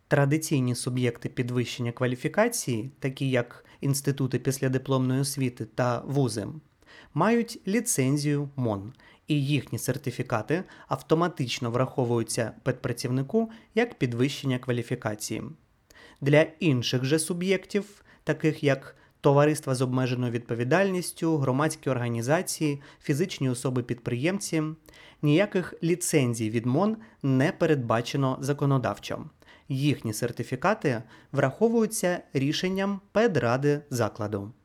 Традиційні суб'єкти підвищення кваліфікації, такі як інститути післядипломної освіти та вузи, мають ліцензію МОН, і їхні сертифікати автоматично враховуються педпрацівнику як підвищення кваліфікації. Для інших же суб'єктів, таких як товариства з обмеженою відповідальністю, громадські організації, фізичні особи-підприємці, ніяких ліцензій від МОН не передбачено законодавчо. Їхні сертифікати враховуються рішенням педради закладу.